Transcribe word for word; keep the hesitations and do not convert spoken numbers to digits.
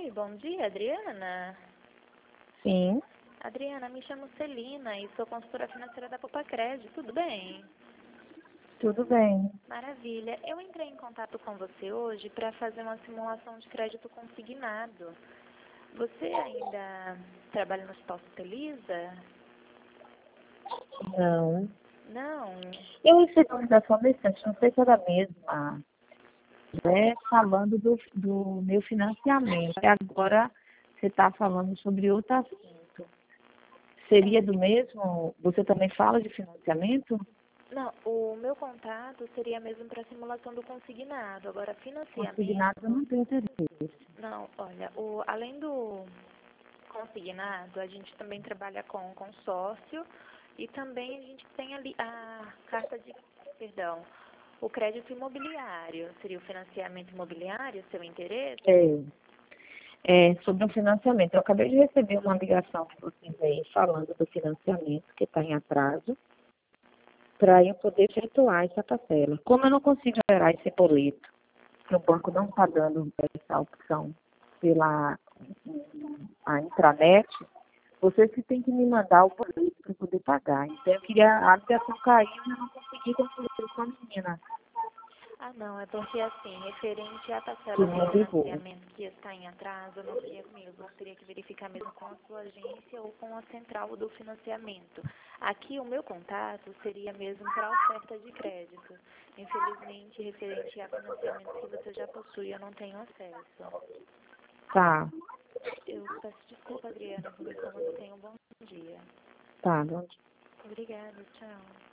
Oi, bom dia, Adriana. Sim, Adriana, me chamo Celina e sou consultora financeira da Popacred. Tudo bem? tudo bem. Maravilha. Eu entrei em contato com você hoje para fazer uma simulação de crédito consignado. Você ainda trabalha no Hospital Santa Elisa? Não. Não. Eu recebi uma ligação decente, não sei se era a mesma, né, falando do, do meu financiamento. E agora você está falando sobre outro assunto. Seria do mesmo? Você também fala de financiamento? Não, o meu contato seria mesmo para simulação do consignado. Agora, Consignado eu financiamento... não tenho interesse. Não, olha, o, além do consignado, a gente também trabalha com consórcio e também a gente tem ali a carta de, perdão, o crédito imobiliário. Seria o financiamento imobiliário, seu interesse? É, é, sobre o financiamento. Eu acabei de receber uma ligação que vocês aí falando do financiamento que está em atraso, para eu poder efetuar essa parcela. Como eu não consigo gerar esse boleto, que o banco não está dando essa opção pela a intranet, vocês que tem que me mandar o boleto para poder pagar. Então eu queria, a ligação caiu e eu não consegui concluir com a menina Ah, não, é porque assim, referente à que parcela me do ligou. financiamento que está em atraso, não seria comigo, você teria que verificar mesmo com a sua agência ou com a central do financiamento. Aqui o meu contato seria mesmo para oferta de crédito. Infelizmente, referente a financiamento que você já possui, eu não tenho acesso. Tá, Eu peço desculpa, Adriana, por isso, mas tenha um bom dia. tá, bom dia. Obrigada, tchau.